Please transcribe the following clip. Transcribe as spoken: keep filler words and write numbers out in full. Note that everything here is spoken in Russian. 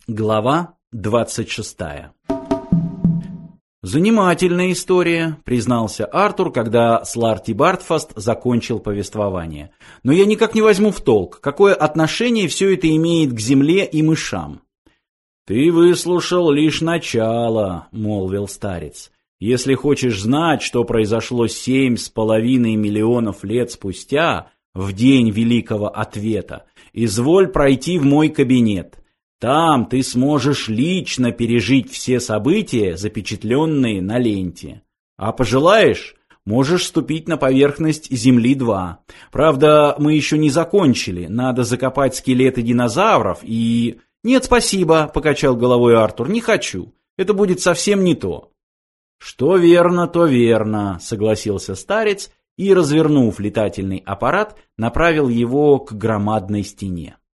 Глава двадцать шестая. «Занимательная история», — признался Артур, когда Сларти Бартфаст закончил повествование. «Но я никак не возьму в толк, какое отношение все это имеет к земле и мышам». «Ты выслушал лишь начало», — молвил старец. «Если хочешь знать, что произошло семь с половиной миллионов лет спустя, в день Великого Ответа, изволь пройти в мой кабинет. Там ты сможешь лично пережить все события, запечатленные на ленте. А пожелаешь, можешь ступить на поверхность Земли-два. Правда, мы еще не закончили, надо закопать скелеты динозавров и... «Нет, спасибо», — покачал головой Артур, — «не хочу. Это будет совсем не то». «Что верно, то верно», — согласился старец и, развернув летательный аппарат, направил его к громадной стене.